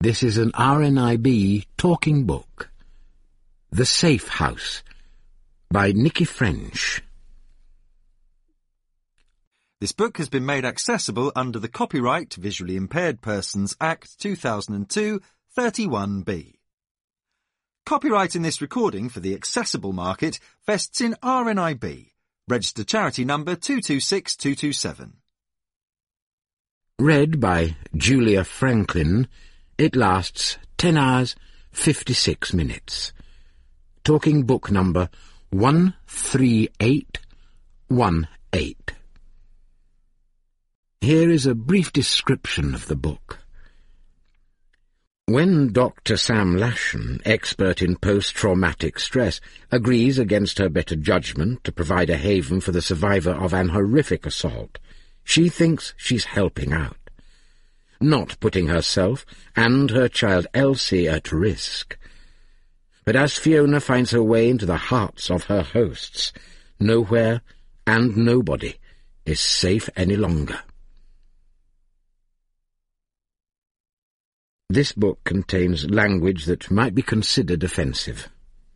This is an RNIB talking book. The Safe House by Nicky French. This book has been made accessible under the Copyright Visually Impaired Persons Act 2002 31B. Copyright in this recording for the accessible market vests in RNIB, registered charity number 226227. Read by Julia Franklin. It lasts 10 hours, 56 minutes. Talking book number 13818. Here is a brief description of the book. When Dr. Sam Lashen, expert in post-traumatic stress, agrees against her better judgment to provide a haven for the survivor of an horrific assault, she thinks she's helping out, not putting herself and her child Elsie at risk. But as Fiona finds her way into the hearts of her hosts, nowhere and nobody is safe any longer. This book contains language that might be considered offensive.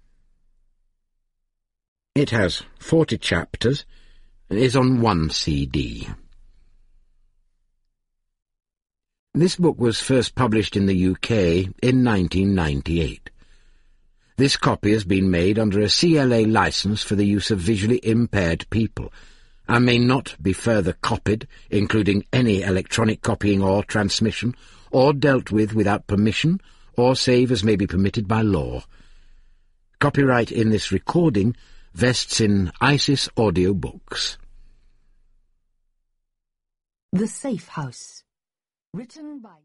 It has 40 chapters and is on 1 CD. This book was first published in the UK in 1998. This copy has been made under a CLA license for the use of visually impaired people, and may not be further copied, including any electronic copying or transmission, or dealt with without permission, or save as may be permitted by law. Copyright in this recording vests in ISIS Audio Books. The Safe House. Written by